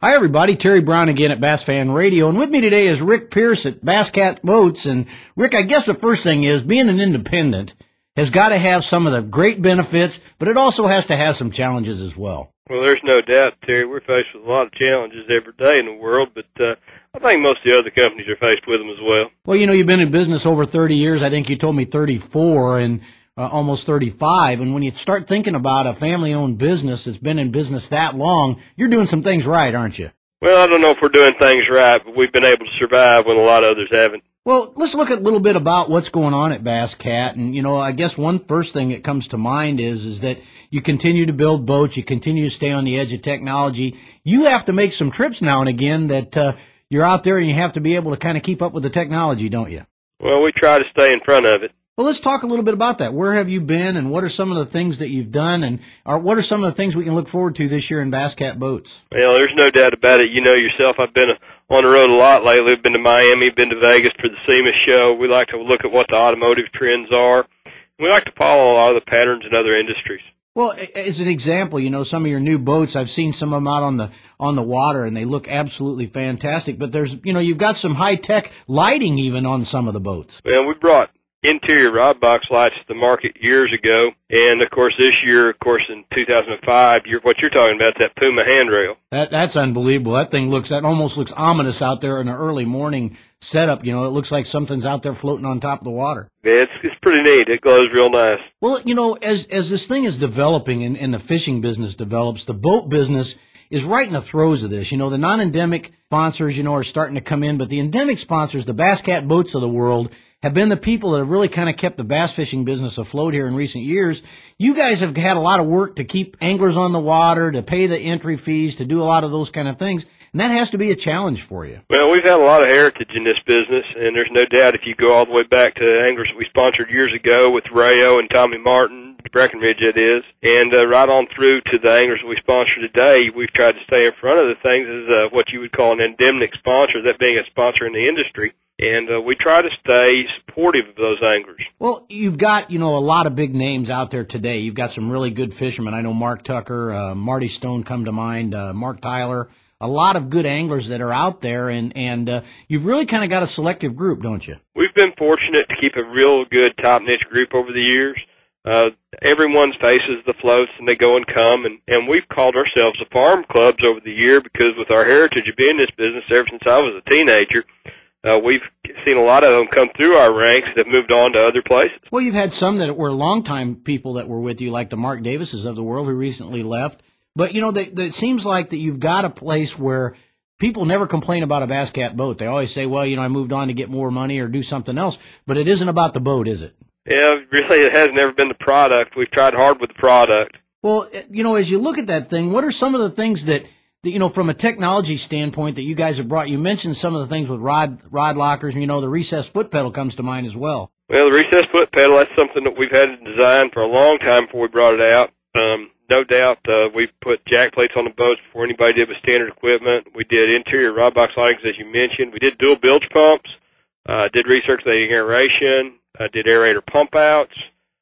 Hi, everybody. Terry Brown again at Bass Fan Radio. And with me today is Rick Pierce at Bass Cat Boats. And Rick, I guess the first thing is being an independent has got to have some of the great benefits, but it also has to have some challenges as well. Well, there's no doubt, Terry. We're faced with a lot of challenges every day in the world, but I think most of the other companies are faced with them as well. Well, you know, you've been in business over 30 years. I think you told me 34 and almost 35. And when you start thinking about a family-owned business that's been in business that long, you're doing some things right, aren't you? Well, I don't know if we're doing things right, but we've been able to survive when a lot of others haven't. Well, let's look at a little bit about what's going on at Bass Cat. And, you know, I guess one first thing that comes to mind is that you continue to build boats. You continue to stay on the edge of technology. You have to make some trips now and again that you're out there and you have to be able to kind of keep up with the technology, don't you? Well, we try to stay in front of it. Well, let's talk a little bit about that. Where have you been, and what are some of the things that you've done, and what are some of the things we can look forward to this year in Bass Cat Boats? Well, there's no doubt about it. You know yourself, I've been on the road a lot lately. I've been to Miami, been to Vegas for the SEMA show. We like to look at what the automotive trends are. We like to follow a lot of the patterns in other industries. Well, as an example, you know, some of your new boats, I've seen some of them out on the water, and they look absolutely fantastic. But there's, you know, you've got some high-tech lighting even on some of the boats. Well, we brought interior rod box lights to the market years ago, and of course this year, of course in 2005, what you're talking about is that Puma handrail. That's unbelievable. That almost looks ominous out there in an early morning setup. You know, it looks like something's out there floating on top of the water. Yeah, it's pretty neat. It glows real nice. Well, you know, as this thing is developing and the fishing business develops, the boat business is right in the throes of this. You know, the non-endemic sponsors, you know, are starting to come in, but the endemic sponsors, the Bass Cat Boats of the world, have been the people that have really kind of kept the bass fishing business afloat here in recent years. You guys have had a lot of work to keep anglers on the water, to pay the entry fees, to do a lot of those kind of things, and that has to be a challenge for you. Well, we've had a lot of heritage in this business, and there's no doubt if you go all the way back to anglers that we sponsored years ago with Rayo and Tommy Martin, Breckenridge it is, and right on through to the anglers that we sponsor today, we've tried to stay in front of the things as what you would call an endemic sponsor, that being a sponsor in the industry. And we try to stay supportive of those anglers. Well, you've got, you know, a lot of big names out there today. You've got some really good fishermen. I know Mark Tucker, Marty Stone come to mind, Mark Tyler, a lot of good anglers that are out there, and you've really kind of got a selective group, don't you? We've been fortunate to keep a real good top-niche group over the years. Everyone faces the floats, and they go and come, and we've called ourselves the farm clubs over the year because with our heritage of being in this business ever since I was a teenager, we've seen a lot of them come through our ranks that have moved on to other places. Well, you've had some that were longtime people that were with you, like the Mark Davises of the world who recently left. But, you know, it seems like that you've got a place where people never complain about a Bass Cat boat. They always say, well, you know, I moved on to get more money or do something else. But it isn't about the boat, is it? Yeah, really, it has never been the product. We've tried hard with the product. Well, you know, as you look at that thing, what are some of the things that you know, from a technology standpoint that you guys have brought? You mentioned some of the things with rod lockers, and, you know, the recessed foot pedal comes to mind as well. Well, the recessed foot pedal, that's something that we've had to design for a long time before we brought it out. No doubt, we put jack plates on the boats before anybody did with standard equipment. We did interior rod box lightings, as you mentioned. We did dual bilge pumps, did recirculating aeration, did aerator pump outs,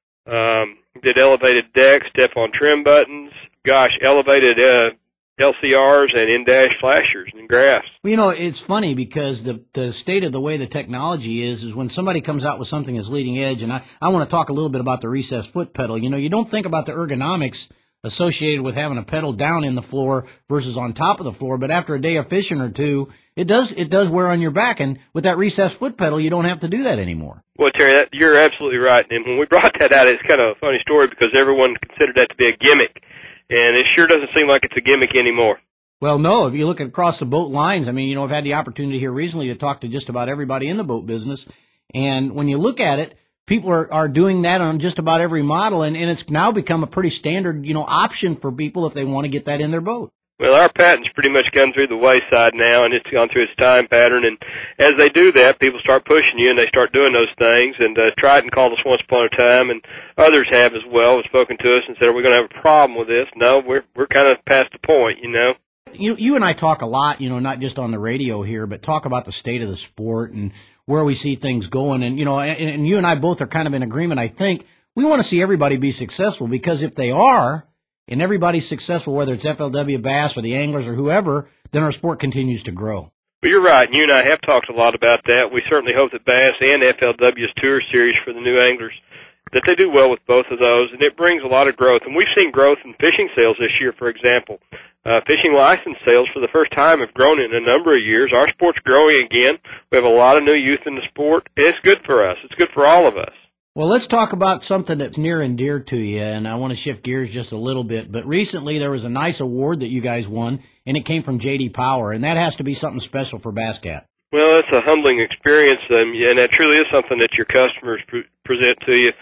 did elevated decks, step-on trim buttons, elevated LCRs and in-dash flashers and graphs. Well, you know, it's funny because the state of the way the technology is when somebody comes out with something that's leading edge, and I want to talk a little bit about the recessed foot pedal. You know, you don't think about the ergonomics associated with having a pedal down in the floor versus on top of the floor, but after a day of fishing or two, it does wear on your back, and with that recessed foot pedal, you don't have to do that anymore. Well, Terry, you're absolutely right. And when we brought that out, it's kind of a funny story because everyone considered that to be a gimmick. And it sure doesn't seem like it's a gimmick anymore. Well, no, if you look across the boat lines, I mean, you know, I've had the opportunity here recently to talk to just about everybody in the boat business. And when you look at it, people are doing that on just about every model. And it's now become a pretty standard, you know, option for people if they want to get that in their boat. Well, our patent's pretty much gone through the wayside now, and it's gone through its time pattern. And as they do that, people start pushing you, and they start doing those things. And Triton called us once upon a time, and others have as well, have spoken to us and said, are we going to have a problem with this? No, we're kind of past the point, you know. You and I talk a lot, you know, not just on the radio here, but talk about the state of the sport and where we see things going. And, you know, and you and I both are kind of in agreement, I think. We want to see everybody be successful, because if they are, and everybody's successful, whether it's FLW Bass or the anglers or whoever, then our sport continues to grow. Well, you're right. You and I have talked a lot about that. We certainly hope that Bass and FLW's Tour Series for the new anglers, that they do well with both of those, and it brings a lot of growth. And we've seen growth in fishing sales this year, for example. Fishing license sales for the first time have grown in a number of years. Our sport's growing again. We have a lot of new youth in the sport. It's good for us. It's good for all of us. Well, let's talk about something that's near and dear to you, and I want to shift gears just a little bit. But recently there was a nice award that you guys won, and it came from J.D. Power, and that has to be something special for Bass Cat. Well, it's a humbling experience, and that truly is something that your customers present to you.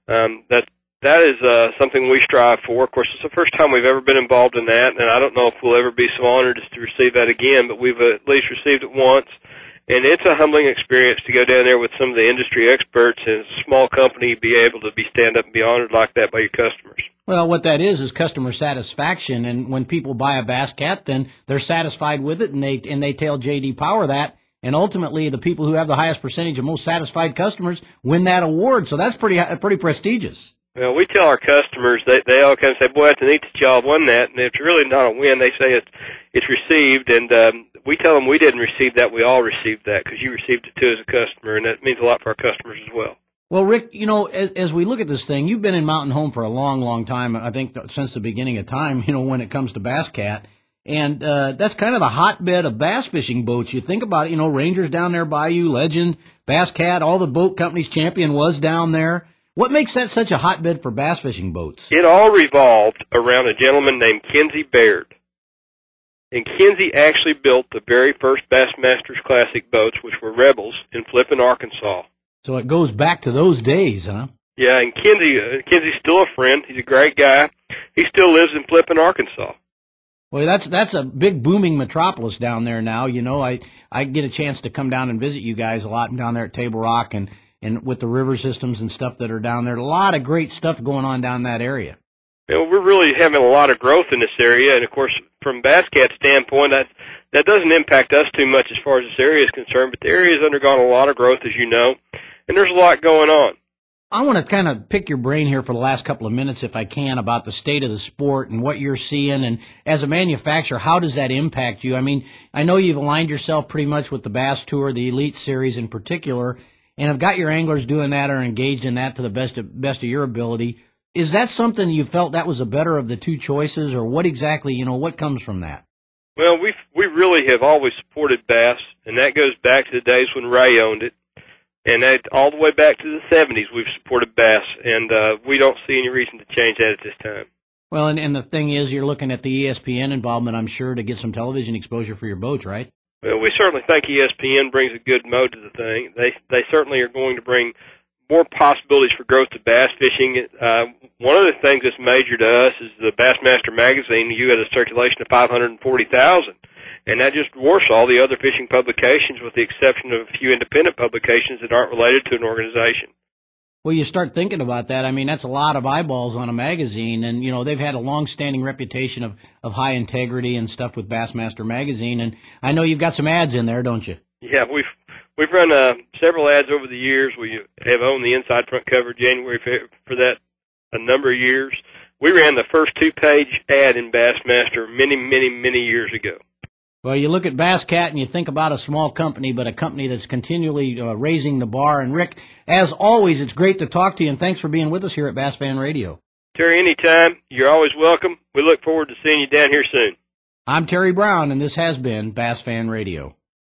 That is something we strive for. Of course, it's the first time we've ever been involved in that, and I don't know if we'll ever be so honored as to receive that again, but we've at least received it once. And it's a humbling experience to go down there with some of the industry experts and a small company be able to stand up and be honored like that by your customers. Well, what that is customer satisfaction, and when people buy a Bass Cat, then they're satisfied with it, and they tell J.D. Power that, and ultimately the people who have the highest percentage of most satisfied customers win that award. So that's pretty prestigious. Well, we tell our customers, they all kind of say, boy, that's a neat that y'all won that, and it's really not a win. They say it's received, and we tell them we didn't receive that, we all received that, because you received it too as a customer, and that means a lot for our customers as well. Well, Rick, as we look at this thing, you've been in Mountain Home for a long, long time, I think since the beginning of time, when it comes to Bass Cat. And that's kind of the hotbed of bass fishing boats. You think about it, Rangers down there by you, Legend, Bass Cat, all the boat companies, Champion was down there. What makes that such a hotbed for bass fishing boats? It all revolved around a gentleman named Kinsey Baird. And Kinsey actually built the very first Bassmasters Classic boats, which were Rebels, in Flippin, Arkansas. So it goes back to those days, huh? Yeah, and Kinsey's still a friend. He's a great guy. He still lives in Flippin, Arkansas. Well, that's a big booming metropolis down there now. I get a chance to come down and visit you guys a lot down there at Table Rock and with the river systems and stuff that are down there. A lot of great stuff going on down that area. We're really having a lot of growth in this area, and of course, from Bass Cat's standpoint, that doesn't impact us too much as far as this area is concerned, but the area has undergone a lot of growth, as you know, and there's a lot going on. I want to kind of pick your brain here for the last couple of minutes, if I can, about the state of the sport and what you're seeing. And as a manufacturer, how does that impact you? I mean, I know you've aligned yourself pretty much with the Bass Tour, the Elite Series in particular, and have got your anglers doing that or engaged in that to the best of your ability. Is that something you felt that was a better of the two choices, or what exactly, what comes from that? Well, we really have always supported Bass, and that goes back to the days when Ray owned it. And that all the way back to the 70s, we've supported Bass, and we don't see any reason to change that at this time. Well, and the thing is, you're looking at the ESPN involvement, I'm sure, to get some television exposure for your boats, right? Well, we certainly think ESPN brings a good mode to the thing. They certainly are going to bring more possibilities for growth to bass fishing. One of the things that's major to us is the Bassmaster magazine. You got a circulation of 540,000. And that just dwarfs all the other fishing publications with the exception of a few independent publications that aren't related to an organization. Well, you start thinking about that. I mean, that's a lot of eyeballs on a magazine. And, they've had a long-standing reputation of high integrity and stuff with Bassmaster magazine. And I know you've got some ads in there, don't you? Yeah, we've run several ads over the years. We have owned the inside front cover January for that a number of years. We ran the first two-page ad in Bassmaster many, many, many years ago. Well, you look at Bass Cat and you think about a small company, but a company that's continually raising the bar. And Rick, as always, it's great to talk to you, and thanks for being with us here at Bass Fan Radio. Terry, anytime. You're always welcome. We look forward to seeing you down here soon. I'm Terry Brown, and this has been Bass Fan Radio.